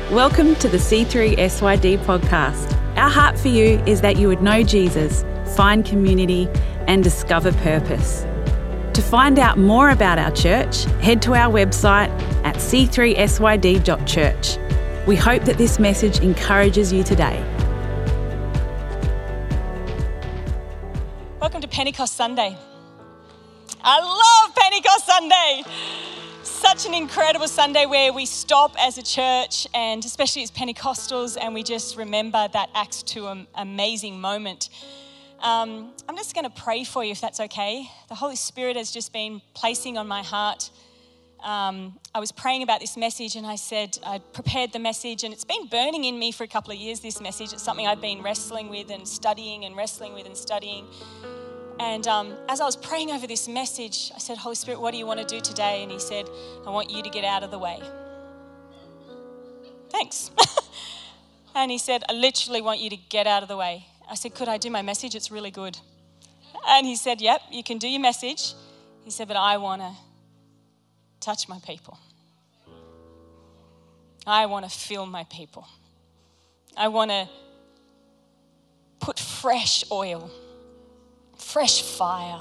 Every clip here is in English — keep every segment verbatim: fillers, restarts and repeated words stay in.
Welcome to the C three S Y D podcast. Our heart for you is that you would know Jesus, find community, and discover purpose. To find out more about our church, head to our website at c three s y d dot church. We hope that this message encourages you today. Welcome to Pentecost Sunday. I love Pentecost Sunday. Such an incredible Sunday where we stop as a church, and especially as Pentecostals, and we just remember that Acts two amazing moment. Um, I'm just going to pray for you if that's okay. The Holy Spirit has just been placing on my heart. Um, I was praying about this message and I said, I prepared the message, and it's been burning in me for a couple of years, this message. It's something I've been wrestling with and studying and wrestling with and studying. And um, as I was praying over this message, I said, Holy Spirit, what do you want to do today? And he said, I want you to get out of the way. Thanks. And he said, I literally want you to get out of the way. I said, could I do my message? It's really good. And he said, yep, you can do your message. He said, but I want to touch my people. I want to fill my people. I want to put fresh oil, fresh fire.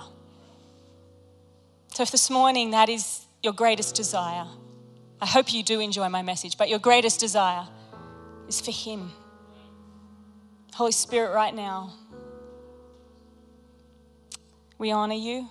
So if this morning that is your greatest desire, I hope you do enjoy my message, but your greatest desire is for him. Holy Spirit, right now, we honor you.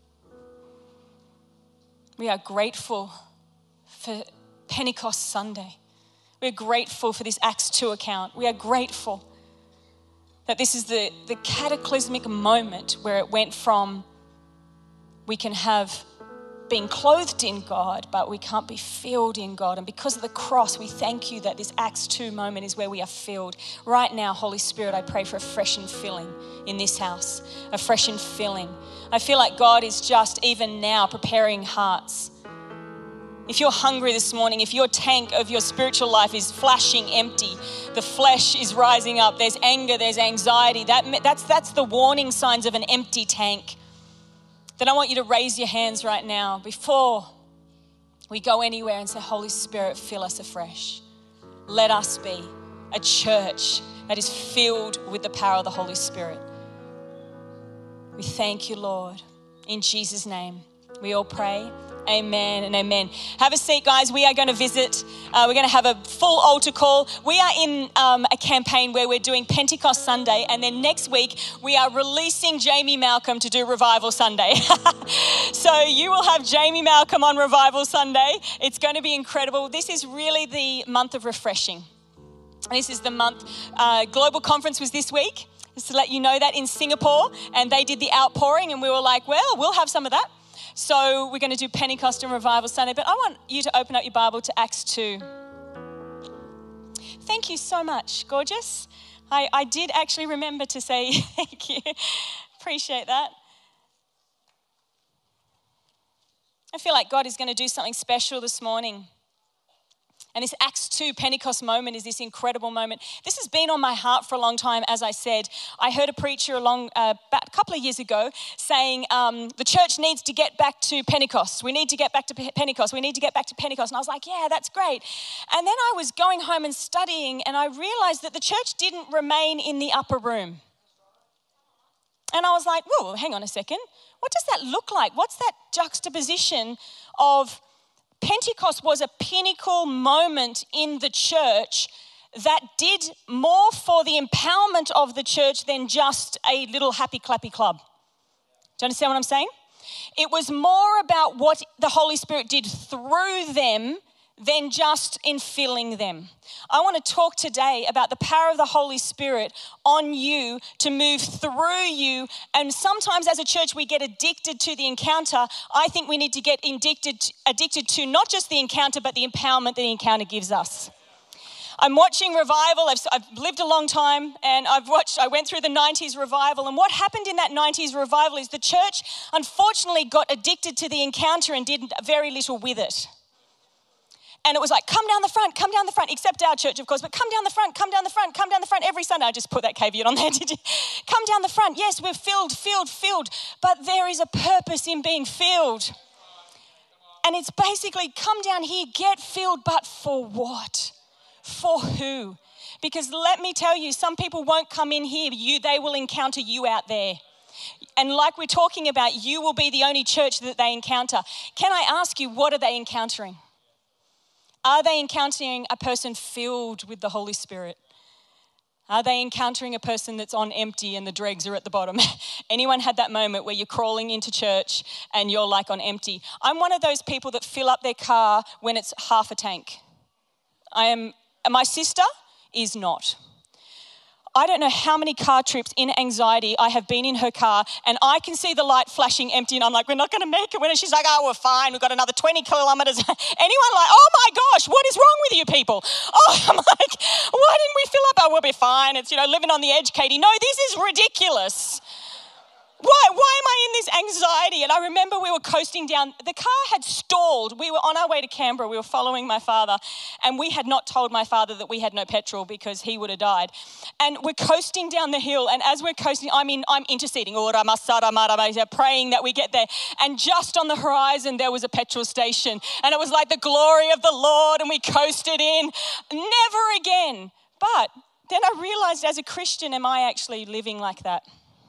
We are grateful for Pentecost Sunday. We're grateful for this Acts two account. We are grateful that this is the, the cataclysmic moment where it went from we can have been clothed in God, but we can't be filled in God. And because of the cross, we thank you that this Acts two moment is where we are filled. Right now, Holy Spirit, I pray for a fresh infilling in this house, a fresh infilling. I feel like God is just even now preparing hearts. If you're hungry this morning, if your tank of your spiritual life is flashing empty, the flesh is rising up, there's anger, there's anxiety, that, that's, that's the warning signs of an empty tank. Then I want you to raise your hands right now before we go anywhere and say, Holy Spirit, fill us afresh. Let us be a church that is filled with the power of the Holy Spirit. We thank you, Lord. In Jesus' name, we all pray. Amen and amen. Have a seat, guys. We are going to visit. Uh, we're going to have a full altar call. We are in um, a campaign where we're doing Pentecost Sunday, and then next week we are releasing Jamie Malcolm to do Revival Sunday. So you will have Jamie Malcolm on Revival Sunday. It's going to be incredible. This is really the month of refreshing. This is the month. Uh, Global Conference was this week, just to let you know that, in Singapore, and they did the outpouring, and we were like, well, we'll have some of that. So we're going to do Pentecost and Revival Sunday, but I want you to open up your Bible to Acts two. Thank you so much, gorgeous. I, I did actually remember to say thank you. Appreciate that. I feel like God is going to do something special this morning. And this Acts two Pentecost moment is this incredible moment. This has been on my heart for a long time, as I said. I heard a preacher along uh, about a couple of years ago saying um, the church needs to get back to Pentecost. We need to get back to Pentecost. We need to get back to Pentecost. And I was like, yeah, that's great. And then I was going home and studying, and I realized that the church didn't remain in the upper room. And I was like, whoa, hang on a second. What does that look like? What's that juxtaposition of Pentecost was a pinnacle moment in the church that did more for the empowerment of the church than just a little happy clappy club. Do you understand what I'm saying? It was more about what the Holy Spirit did through them than just in filling them. I want to talk today about the power of the Holy Spirit on you to move through you. And sometimes as a church, we get addicted to the encounter. I think we need to get addicted, addicted to not just the encounter, but the empowerment that the encounter gives us. I'm watching revival. I've, I've lived a long time, and I've watched, I went through the nineties revival. And what happened in that nineties revival is the church, unfortunately, got addicted to the encounter and did very little with it. And it was like, come down the front, come down the front, except our church, of course, but come down the front, come down the front, come down the front every Sunday. I just put that caveat on there, did you? Come down the front. Yes, we're filled, filled, filled, but there is a purpose in being filled. And it's basically come down here, get filled, but for what? For who? Because let me tell you, some people won't come in here. You, they will encounter you out there. And like we're talking about, you will be the only church that they encounter. Can I ask you, what are they encountering? Are they encountering a person filled with the Holy Spirit? Are they encountering a person that's on empty and the dregs are at the bottom? Anyone had that moment where you're crawling into church and you're like on empty? I'm one of those people that fill up their car when it's half a tank. I am. My sister is not. I don't know how many car trips in anxiety I have been in her car, and I can see the light flashing empty and I'm like, we're not going to make it. When she's like, oh, we're fine. We've got another twenty kilometres. Anyone like, oh my gosh, what is wrong with you people? Oh, I'm like, why didn't we fill up? Oh, we'll be fine. It's, you know, living on the edge, Katie. No, this is ridiculous. Why, why am I in this anxiety? And I remember we were coasting down. The car had stalled. We were on our way to Canberra. We were following my father. And we had not told my father that we had no petrol because he would have died. And we're coasting down the hill. And as we're coasting, I mean, I'm interceding, praying that we get there. And just on the horizon, there was a petrol station. And it was like the glory of the Lord. And we coasted in. Never again. But then I realized, as a Christian, am I actually living like that?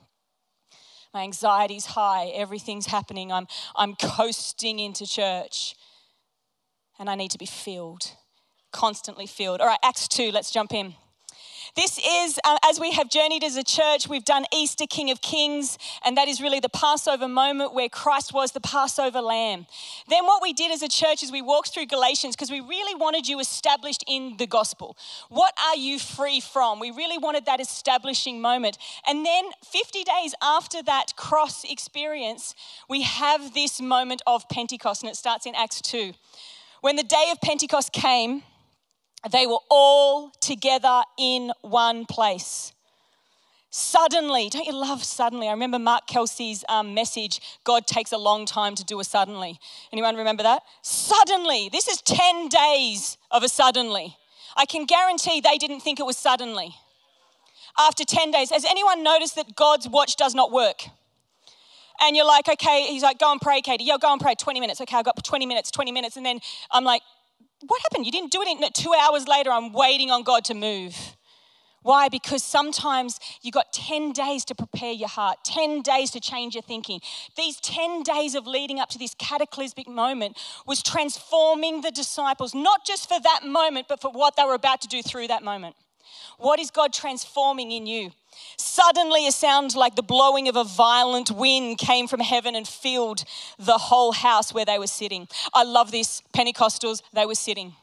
My anxiety's high, everything's happening. I'm, I'm coasting into church and I need to be filled, constantly filled. All right, Acts two, let's jump in. This is, uh, as we have journeyed as a church, we've done Easter, King of Kings, and that is really the Passover moment where Christ was the Passover lamb. Then what we did as a church is we walked through Galatians because we really wanted you established in the gospel. What are you free from? We really wanted that establishing moment. And then fifty days after that cross experience, we have this moment of Pentecost, and it starts in Acts two. When the day of Pentecost came, they were all together in one place. Suddenly, don't you love suddenly? I remember Mark Kelsey's um, message, God takes a long time to do a suddenly. Anyone remember that? Suddenly, this is ten days of a suddenly. I can guarantee they didn't think it was suddenly. After ten days, has anyone noticed that God's watch does not work? And you're like, okay, he's like, go and pray, Katie. Yo, go and pray, twenty minutes. Okay, I've got twenty minutes, twenty minutes. And then I'm like, what happened? You didn't do it. In two hours later, I'm waiting on God to move. Why? Because sometimes you got ten days to prepare your heart, ten days to change your thinking. These ten days of leading up to this cataclysmic moment was transforming the disciples, not just for that moment, but for what they were about to do through that moment. What is God transforming in you? Suddenly, a sound like the blowing of a violent wind came from heaven and filled the whole house where they were sitting. I love this. Pentecostals, they were sitting.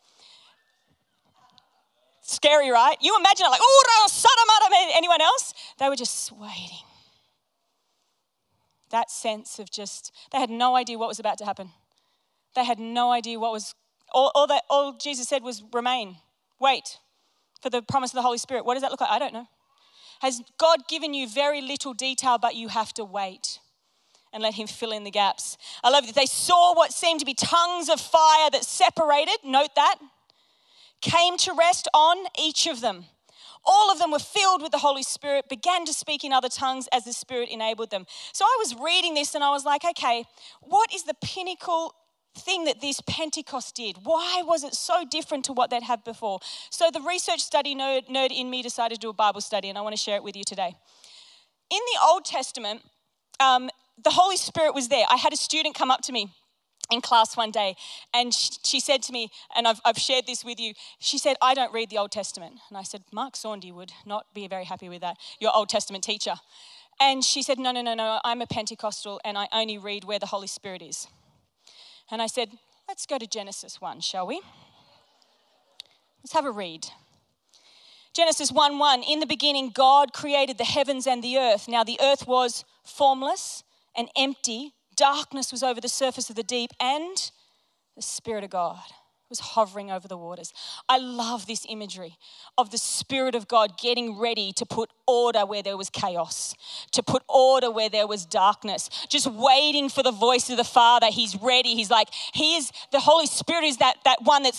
Scary, right? You imagine it like, oh, anyone else? They were just waiting. That sense of just, they had no idea what was about to happen. They had no idea what was, all, all that all Jesus said was remain, wait for the promise of the Holy Spirit. What does that look like? I don't know. Has God given you very little detail, but you have to wait and let him fill in the gaps? I love that they saw what seemed to be tongues of fire that separated, note that, came to rest on each of them. All of them were filled with the Holy Spirit, began to speak in other tongues as the Spirit enabled them. So I was reading this and I was like, okay, what is the pinnacle thing that this Pentecost did? Why was it so different to what they'd had before? So the research study nerd, nerd in me decided to do a Bible study, and I want to share it with you today. In the Old Testament, um, the Holy Spirit was there. I had a student come up to me in class one day, and she, she said to me, and I've, I've shared this with you, she said, I don't read the Old Testament. And I said, Mark Saundy would not be very happy with that, your Old Testament teacher. And she said, no, no, no, no, I'm a Pentecostal and I only read where the Holy Spirit is. And I said, let's go to Genesis one, shall we? Let's have a read. Genesis one one, in the beginning, God created the heavens and the earth. Now the earth was formless and empty. Darkness was over the surface of the deep, and the Spirit of God was hovering over the waters. I love this imagery of the Spirit of God getting ready to put order where there was chaos, to put order where there was darkness, just waiting for the voice of the Father. He's ready. He's like, he is, the Holy Spirit is that, that one that's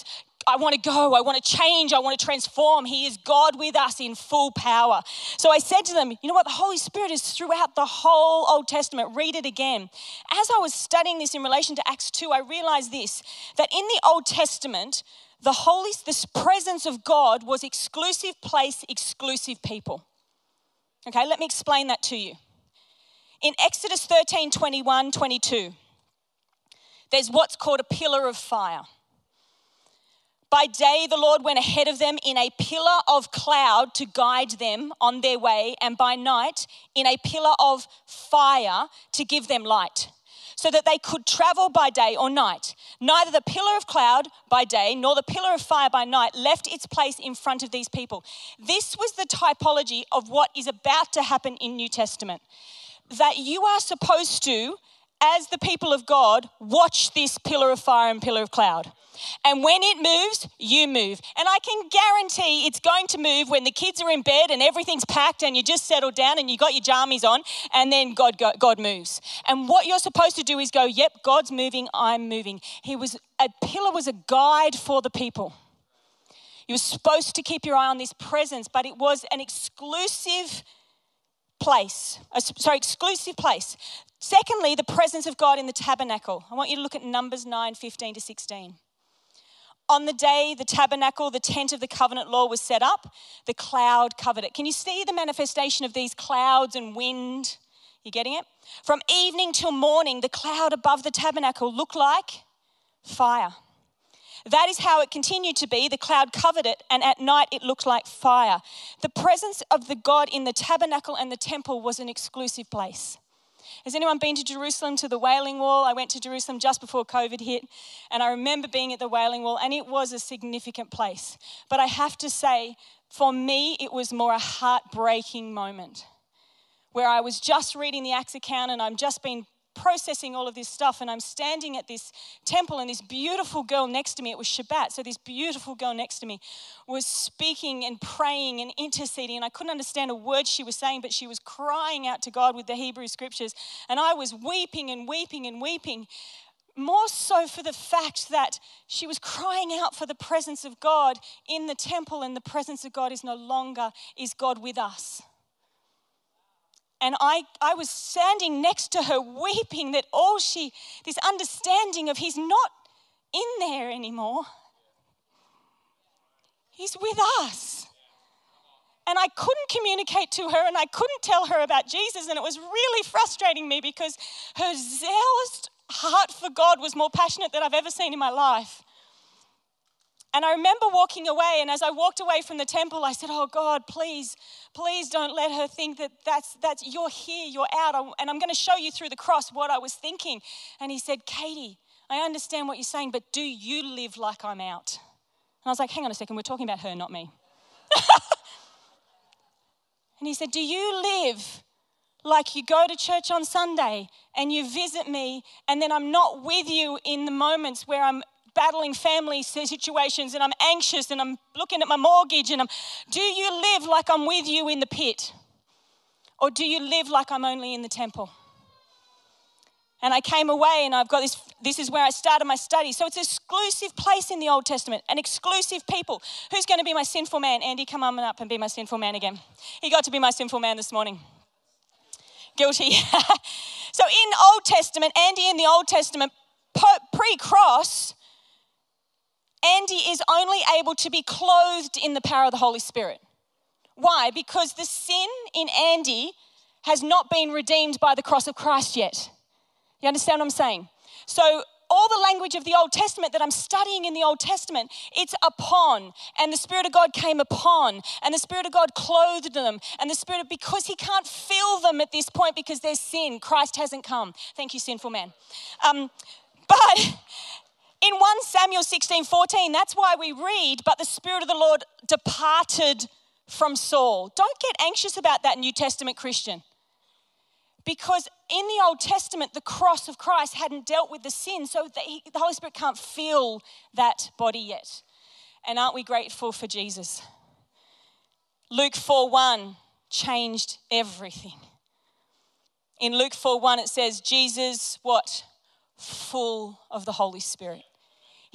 I want to go, I want to change, I want to transform. He is God with us in full power. So I said to them, you know what, the Holy Spirit is throughout the whole Old Testament. Read it again. As I was studying this in relation to Acts two, I realized this, that in the Old Testament, the Holy, this presence of God was exclusive place, exclusive people. Okay, let me explain that to you. In Exodus thirteen, twenty-one, twenty-two, there's what's called a pillar of fire. By day, the Lord went ahead of them in a pillar of cloud to guide them on their way, and by night, in a pillar of fire to give them light, so that they could travel by day or night. Neither the pillar of cloud by day nor the pillar of fire by night left its place in front of these people. This was the typology of what is about to happen in New Testament. That you are supposed to, as the people of God, watch this pillar of fire and pillar of cloud. And when it moves, you move. And I can guarantee it's going to move when the kids are in bed and everything's packed and you just settled down and you got your jammies on, and then God God moves. And what you're supposed to do is go, yep, God's moving, I'm moving. He was a pillar was a guide for the people. You were supposed to keep your eye on this presence, but it was an exclusive place, a, sorry, exclusive place. Secondly, the presence of God in the tabernacle. I want you to look at Numbers nine, fifteen to sixteen. On the day the tabernacle, the tent of the covenant law was set up, the cloud covered it. Can you see the manifestation of these clouds and wind? You getting it? From evening till morning, the cloud above the tabernacle looked like fire. That is how it continued to be. The cloud covered it, and at night it looked like fire. The presence of the God in the tabernacle and the temple was an exclusive place. Has anyone been to Jerusalem, to the Wailing Wall? I went to Jerusalem just before COVID hit, and I remember being at the Wailing Wall, and it was a significant place. But I have to say, for me, it was more a heartbreaking moment where I was just reading the Acts account and I'm just been processing all of this stuff, and I'm standing at this temple, and this beautiful girl next to me, it was Shabbat, so this beautiful girl next to me was speaking and praying and interceding, and I couldn't understand a word she was saying, but she was crying out to God with the Hebrew scriptures, and I was weeping and weeping and weeping, more so for the fact that she was crying out for the presence of God in the temple, and the presence of God is no longer, is God with us. And I, I was standing next to her weeping that all she, this understanding of he's not in there anymore. He's with us. And I couldn't communicate to her and I couldn't tell her about Jesus, and it was really frustrating me because her zealous heart for God was more passionate than I've ever seen in my life. And I remember walking away, and as I walked away from the temple, I said, oh God, please, please don't let her think that that's, that's you're here, you're out, and I'm going to show you through the cross what I was thinking. And he said, Katie, I understand what you're saying, but do you live like I'm out? And I was like, hang on a second, we're talking about her, not me. And he said, do you live like you go to church on Sunday and you visit me, and then I'm not with you in the moments where I'm battling family situations and I'm anxious and I'm looking at my mortgage, and I'm, do you live like I'm with you in the pit? Or do you live like I'm only in the temple? And I came away and I've got this, this is where I started my study. So it's an exclusive place in the Old Testament, an exclusive people. Who's going to be my sinful man? Andy, come on up and be my sinful man again. He got to be my sinful man this morning. Guilty. So in Old Testament, Andy in the Old Testament, pre-cross, Andy is only able to be clothed in the power of the Holy Spirit. Why? Because the sin in Andy has not been redeemed by the cross of Christ yet. You understand what I'm saying? So all the language of the Old Testament that I'm studying in the Old Testament, it's upon, and the Spirit of God came upon, and the Spirit of God clothed them, and the Spirit of, because he can't fill them at this point because there's sin. Christ hasn't come. Thank you, sinful man. Um, but in First Samuel sixteen fourteen, that's why we read, but the Spirit of the Lord departed from Saul. Don't get anxious about that, New Testament Christian. Because in the Old Testament, the cross of Christ hadn't dealt with the sin, so the, the Holy Spirit can't feel that body yet. And aren't we grateful for Jesus? Luke four one changed everything. In Luke four one, it says, Jesus, what? Full of the Holy Spirit.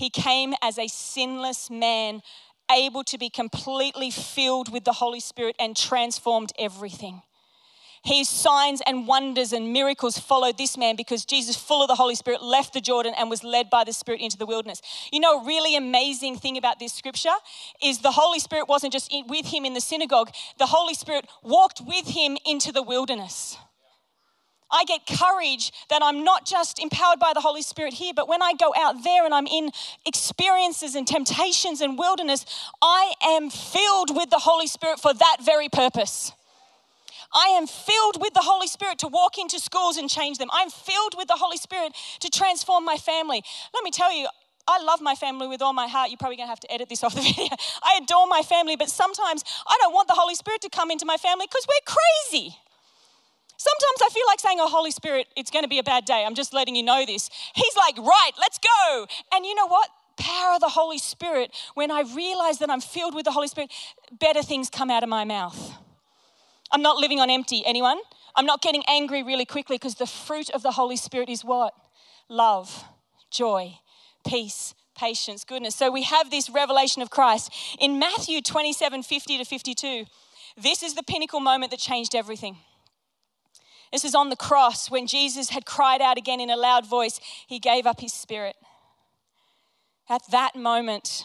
He came as a sinless man, able to be completely filled with the Holy Spirit and transformed everything. His signs and wonders and miracles followed this man because Jesus, full of the Holy Spirit, left the Jordan and was led by the Spirit into the wilderness. You know, a really amazing thing about this scripture is the Holy Spirit wasn't just with him in the synagogue. The Holy Spirit walked with him into the wilderness. I get courage that I'm not just empowered by the Holy Spirit here, but when I go out there and I'm in experiences and temptations and wilderness, I am filled with the Holy Spirit for that very purpose. I am filled with the Holy Spirit to walk into schools and change them. I'm filled with the Holy Spirit to transform my family. Let me tell you, I love my family with all my heart. You're probably going to have to edit this off the video. I adore my family, but sometimes I don't want the Holy Spirit to come into my family because we're crazy. Sometimes I feel like saying, oh, Holy Spirit, it's going to be a bad day. I'm just letting you know this. He's like, right, let's go. And you know what? Power of the Holy Spirit, when I realize that I'm filled with the Holy Spirit, better things come out of my mouth. I'm not living on empty. Anyone? I'm not getting angry really quickly because the fruit of the Holy Spirit is what? Love, joy, peace, patience, goodness. So we have this revelation of Christ. In Matthew twenty-seven, fifty to fifty-two, this is the pinnacle moment that changed everything. This is on the cross when Jesus had cried out again in a loud voice. He gave up his spirit. At that moment,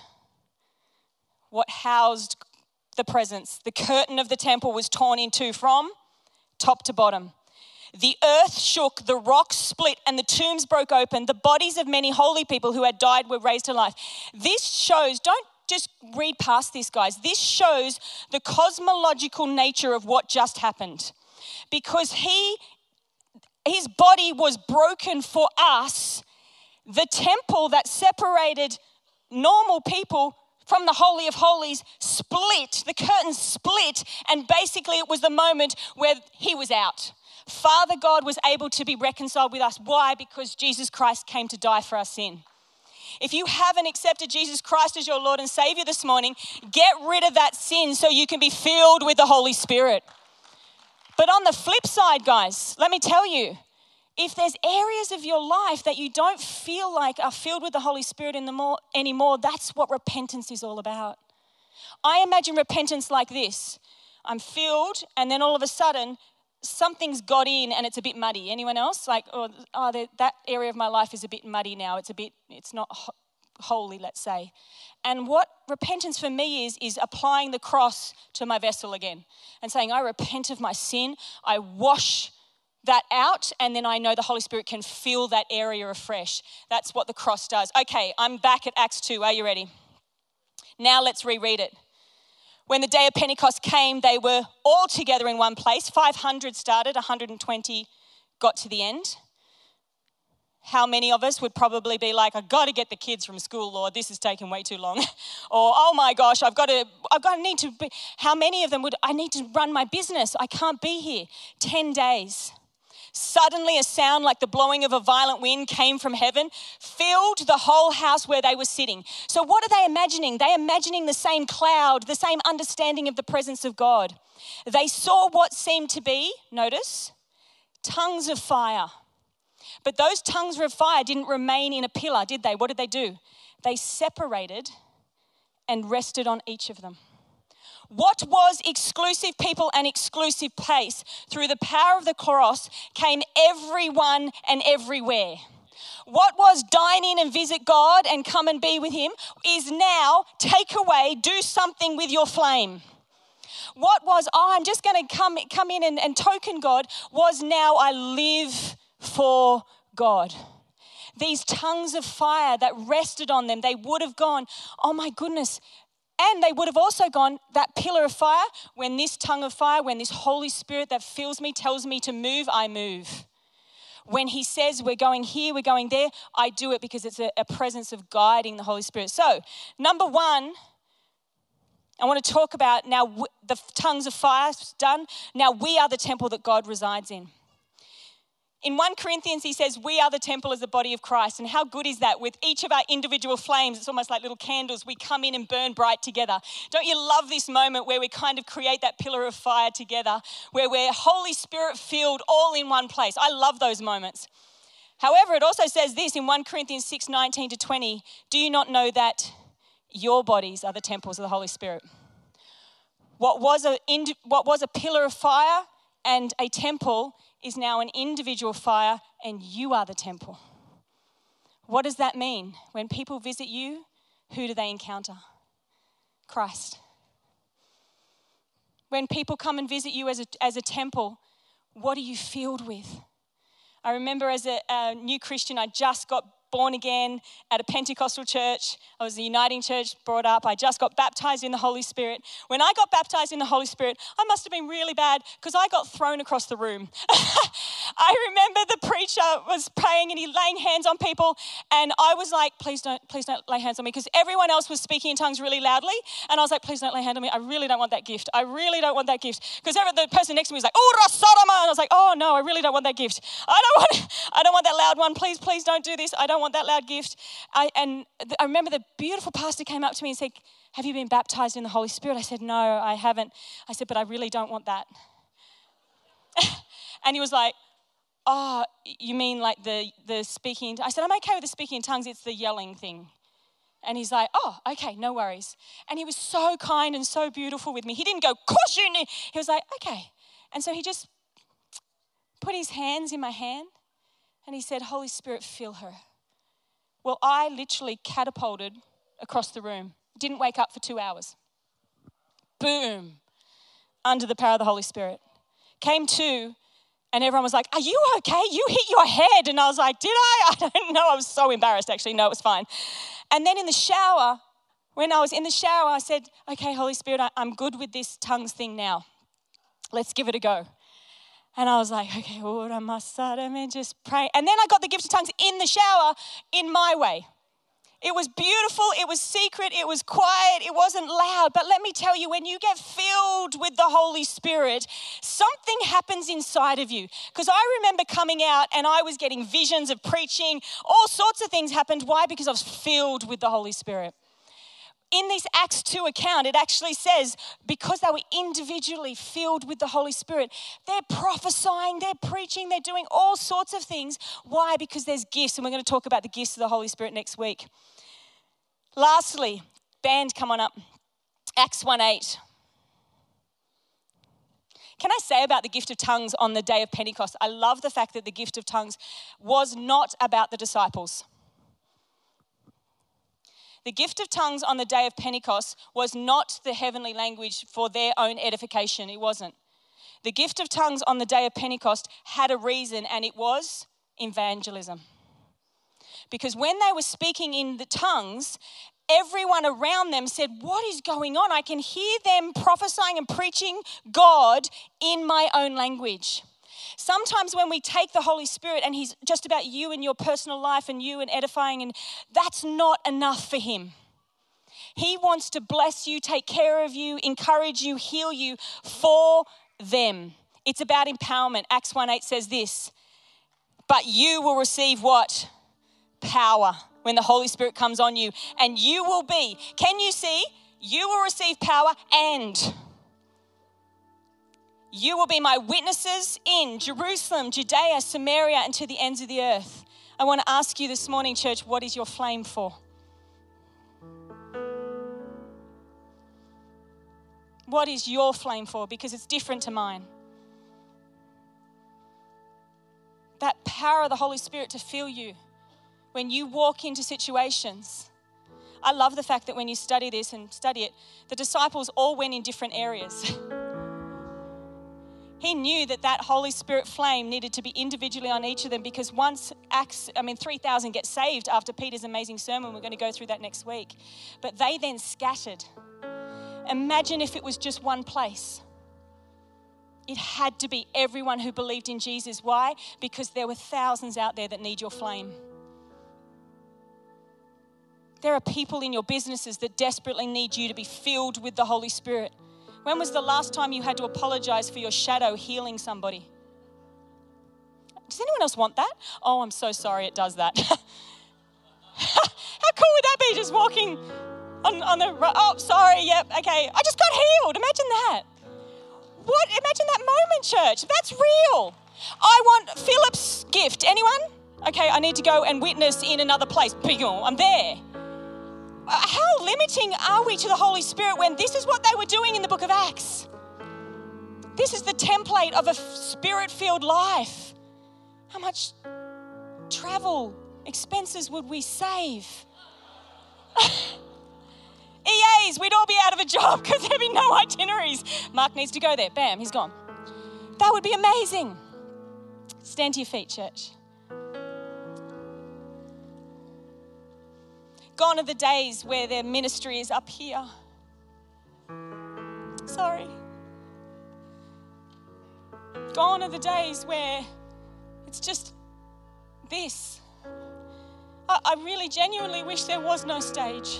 what housed the presence, the curtain of the temple was torn in two from top to bottom. The earth shook, the rocks split, and the tombs broke open. The bodies of many holy people who had died were raised to life. This shows, don't just read past this, guys. This shows the cosmological nature of what just happened. Because he, his body was broken for us, the temple that separated normal people from the Holy of Holies split, the curtain split, and basically it was the moment where he was out. Father God was able to be reconciled with us. Why? Because Jesus Christ came to die for our sin. If you haven't accepted Jesus Christ as your Lord and Savior this morning, get rid of that sin so you can be filled with the Holy Spirit. But on the flip side, guys, let me tell you, if there's areas of your life that you don't feel like are filled with the Holy Spirit in the more, anymore, that's what repentance is all about. I imagine repentance like this. I'm filled, and then all of a sudden, something's got in and it's a bit muddy. Anyone else? Like, oh, oh that area of my life is a bit muddy now. It's a bit, it's not ho- holy, let's say. And what repentance for me is, is applying the cross to my vessel again and saying, I repent of my sin. I wash that out, and then I know the Holy Spirit can fill that area afresh. That's what the cross does. Okay, I'm back at Acts two. Are you ready? Now let's reread it. When the day of Pentecost came, they were all together in one place. five hundred started, one hundred twenty got to the end. How many of us would probably be like, I've got to get the kids from school, Lord, this is taking way too long. Or, oh my gosh, I've got to, I've got to need to be, how many of them would, I need to run my business, I can't be here. ten days. Suddenly a sound like the blowing of a violent wind came from heaven, filled the whole house where they were sitting. So what are they imagining? They're imagining the same cloud, the same understanding of the presence of God. They saw what seemed to be, notice, tongues of fire. But those tongues of fire didn't remain in a pillar, did they? What did they do? They separated and rested on each of them. What was exclusive people and exclusive place, through the power of the cross came everyone and everywhere. What was dine in and visit God and come and be with him is now take away, do something with your flame. What was, oh, I'm just going to come, come in and, and token God, was now I live for God. These tongues of fire that rested on them, they would have gone, oh my goodness. And they would have also gone, that pillar of fire, when this tongue of fire, when this Holy Spirit that fills me tells me to move, I move. When he says we're going here, we're going there, I do it because it's a, a presence of guiding the Holy Spirit. So, number one, I want to talk about now w- the tongues of fire done. Now we are the temple that God resides in. In First Corinthians, he says, we are the temple as the body of Christ. And how good is that? With each of our individual flames, it's almost like little candles. We come in and burn bright together. Don't you love this moment where we kind of create that pillar of fire together, where we're Holy Spirit filled all in one place? I love those moments. However, it also says this in First Corinthians six, nineteen to twenty, do you not know that your bodies are the temples of the Holy Spirit? What was a, what was a pillar of fire and a temple is now an individual fire, and you are the temple. What does that mean? When people visit you, who do they encounter? Christ. When people come and visit you as a, as a temple, what are you filled with? I remember as a, a new Christian, I just got born again at a Pentecostal church. I was a Uniting church brought up. I just got baptized in the Holy Spirit. When I got baptized in the Holy Spirit, I must have been really bad because I got thrown across the room. I remember the preacher was praying and he laying hands on people, and I was like, please don't, please don't lay hands on me, because everyone else was speaking in tongues really loudly, and I was like, please don't lay hands on me. I really don't want that gift. I really don't want that gift. Because the person next to me was like, Ura Sodoma, and I was like, oh no, I really don't want that gift. I don't want, I don't want that loud one. Please, please don't do this. I don't want that loud gift. I, and I remember the beautiful pastor came up to me and said, have you been baptized in the Holy Spirit? I said, no, I haven't. I said, but I really don't want that. And he was like, oh, you mean like the, the speaking? I said, I'm okay with the speaking in tongues. It's the yelling thing. And he's like, oh, okay, no worries. And he was so kind and so beautiful with me. He didn't go, course you need. He was like, okay. And so he just put his hands in my hand and he said, Holy Spirit, fill her. Well, I literally catapulted across the room. Didn't wake up for two hours. Boom. Under the power of the Holy Spirit. Came to, and everyone was like, are you okay? You hit your head. And I was like, did I? I don't know. I was so embarrassed, actually. No, it was fine. And then in the shower, when I was in the shower, I said, okay, Holy Spirit, I, I'm good with this tongues thing now. Let's give it a go. And I was like, okay, ora masada, man, just pray. And then I got the gift of tongues in the shower in my way. It was beautiful, it was secret, it was quiet, it wasn't loud. But let me tell you, when you get filled with the Holy Spirit, something happens inside of you. Because I remember coming out and I was getting visions of preaching. All sorts of things happened. Why? Because I was filled with the Holy Spirit. In this Acts two account, it actually says, because they were individually filled with the Holy Spirit, they're prophesying, they're preaching, they're doing all sorts of things. Why? Because there's gifts, and we're going to talk about the gifts of the Holy Spirit next week. Lastly, band, come on up. Acts one eight. Can I say about the gift of tongues on the day of Pentecost? I love the fact that the gift of tongues was not about the disciples. The gift of tongues on the day of Pentecost was not the heavenly language for their own edification. It wasn't. The gift of tongues on the day of Pentecost had a reason, and it was evangelism. Because when they were speaking in the tongues, everyone around them said, what is going on? I can hear them prophesying and preaching God in my own language. Sometimes when we take the Holy Spirit and he's just about you and your personal life and you and edifying, and that's not enough for him. He wants to bless you, take care of you, encourage you, heal you for them. It's about empowerment. Acts one eight says this, but you will receive what? Power when the Holy Spirit comes on you, and you will be, can you see? You will receive power, and you will be my witnesses in Jerusalem, Judea, Samaria, and to the ends of the earth. I want to ask you this morning, church, what is your flame for? What is your flame for? Because it's different to mine. That power of the Holy Spirit to fill you when you walk into situations. I love the fact that when you study this and study it, the disciples all went in different areas. He knew that that Holy Spirit flame needed to be individually on each of them, because once Acts, I mean, three thousand get saved after Peter's amazing sermon. We're going to go through that next week. But they then scattered. Imagine if it was just one place. It had to be everyone who believed in Jesus. Why? Because there were thousands out there that need your flame. There are people in your businesses that desperately need you to be filled with the Holy Spirit. When was the last time you had to apologize for your shadow healing somebody? Does anyone else want that? Oh, I'm so sorry it does that. How cool would that be, just walking on, on the road? Oh, sorry, yep, okay. I just got healed. Imagine that. What? Imagine that moment, church. That's real. I want Philip's gift. Anyone? Okay, I need to go and witness in another place. I'm there. How limiting are we to the Holy Spirit when this is what they were doing in the book of Acts? This is the template of a spirit-filled life. How much travel expenses would we save? E As, we'd all be out of a job because there'd be no itineraries. Mark needs to go there. Bam, he's gone. That would be amazing. Stand to your feet, church. Gone are the days where their ministry is up here. Sorry. Gone are the days where it's just this. I, I really genuinely wish there was no stage.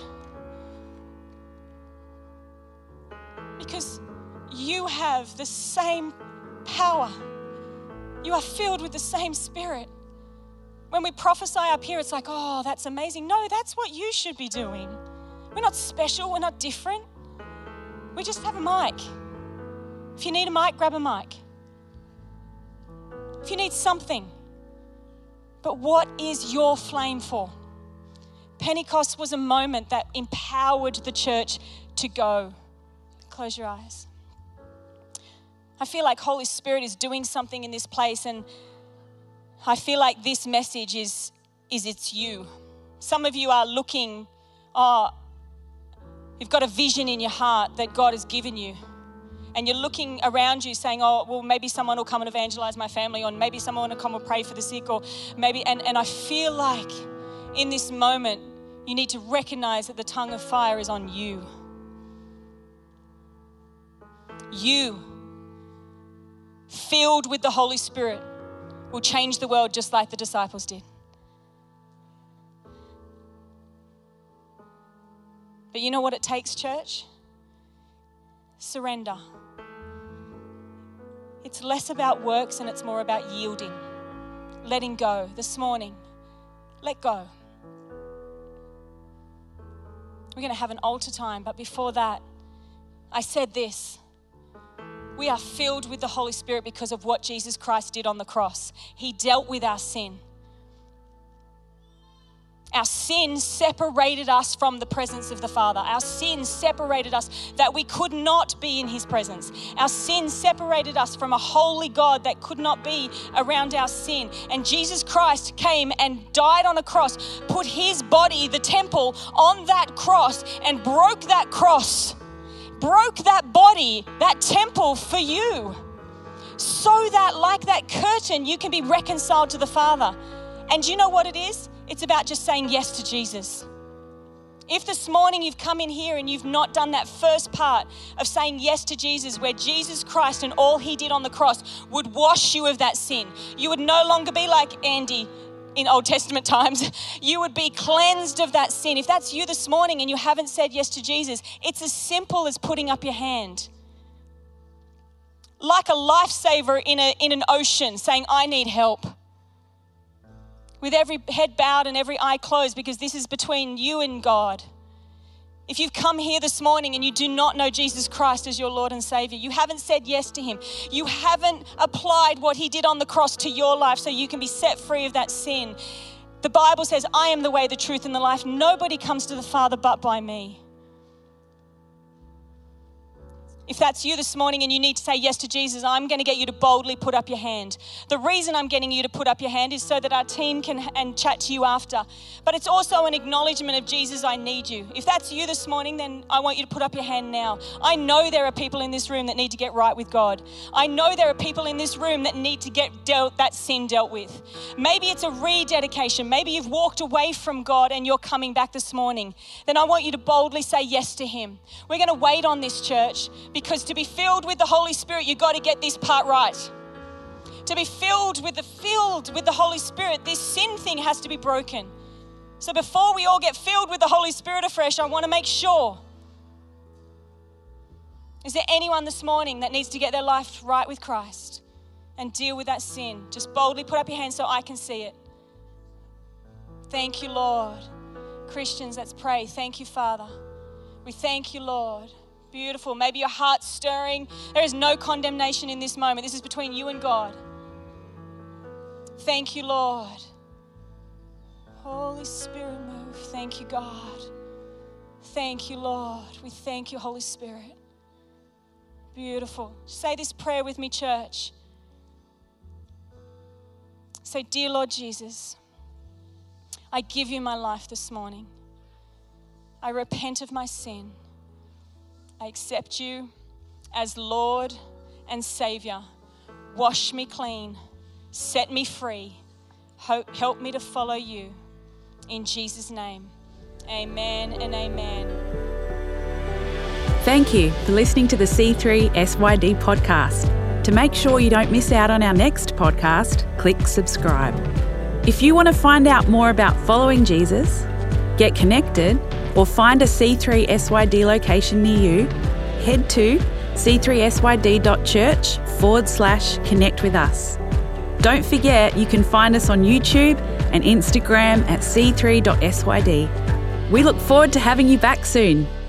Because you have the same power. You are filled with the same Spirit. When we prophesy up here, it's like, oh, that's amazing. No, that's what you should be doing. We're not special. We're not different. We just have a mic. If you need a mic, grab a mic. If you need something. But what is your flame for? Pentecost was a moment that empowered the church to go. Close your eyes. I feel like Holy Spirit is doing something in this place, and I feel like this message is, is it's you. Some of you are looking, oh, you've got a vision in your heart that God has given you. And you're looking around you saying, oh, well, maybe someone will come and evangelize my family, or maybe someone will come and pray for the sick, or maybe, and, and I feel like in this moment, you need to recognize that the tongue of fire is on you. You, filled with the Holy Spirit, will change the world just like the disciples did. But you know what it takes, church? Surrender. It's less about works and it's more about yielding, letting go. This morning, let go. We're going to have an altar time, but before that, I said this. We are filled with the Holy Spirit because of what Jesus Christ did on the cross. He dealt with our sin. Our sin separated us from the presence of the Father. Our sin separated us that we could not be in His presence. Our sin separated us from a holy God that could not be around our sin. And Jesus Christ came and died on a cross, put His body, the temple, on that cross and broke that cross. Broke that body, that temple for you, so that like that curtain, you can be reconciled to the Father. And you know what it is? It's about just saying yes to Jesus. If this morning you've come in here and you've not done that first part of saying yes to Jesus, where Jesus Christ and all He did on the cross would wash you of that sin, you would no longer be like Andy in Old Testament times. You would be cleansed of that sin. If that's you this morning and you haven't said yes to Jesus, it's as simple as putting up your hand. Like a lifesaver in a in an ocean saying, I need help. With every head bowed and every eye closed, because this is between you and God. If you've come here this morning and you do not know Jesus Christ as your Lord and Savior, you haven't said yes to Him, you haven't applied what He did on the cross to your life so you can be set free of that sin. The Bible says, I am the way, the truth, and the life. Nobody comes to the Father but by me. If that's you this morning and you need to say yes to Jesus, I'm going to get you to boldly put up your hand. The reason I'm getting you to put up your hand is so that our team can and chat to you after. But it's also an acknowledgement of Jesus, I need you. If that's you this morning, then I want you to put up your hand now. I know there are people in this room that need to get right with God. I know there are people in this room that need to get dealt, that sin dealt with. Maybe it's a rededication. Maybe you've walked away from God and you're coming back this morning. Then I want you to boldly say yes to Him. We're going to wait on this, church. Because to be filled with the Holy Spirit, you've got to get this part right. To be filled with the filled with the Holy Spirit, this sin thing has to be broken. So before we all get filled with the Holy Spirit afresh, I want to make sure. Is there anyone this morning that needs to get their life right with Christ and deal with that sin? Just boldly put up your hand so I can see it. Thank you, Lord. Christians, let's pray. Thank you, Father. We thank you, Lord. Beautiful. Maybe your heart's stirring. There is no condemnation in this moment. This is between you and God. Thank you, Lord. Holy Spirit, move. Thank you, God. Thank you, Lord. We thank you, Holy Spirit. Beautiful. Say this prayer with me, church. Say, dear Lord Jesus, I give you my life this morning. I repent of my sin. I accept you as Lord and Savior. Wash me clean. Set me free. Help me to follow you. In Jesus' name, amen and amen. Thank you for listening to the C three S Y D podcast. To make sure you don't miss out on our next podcast, click subscribe. If you want to find out more about following Jesus, get connected, or find a C three S Y D location near you, head to c three s y d dot church forward slash connect with us. Don't forget you can find us on YouTube and Instagram at c three dot s y d. We look forward to having you back soon.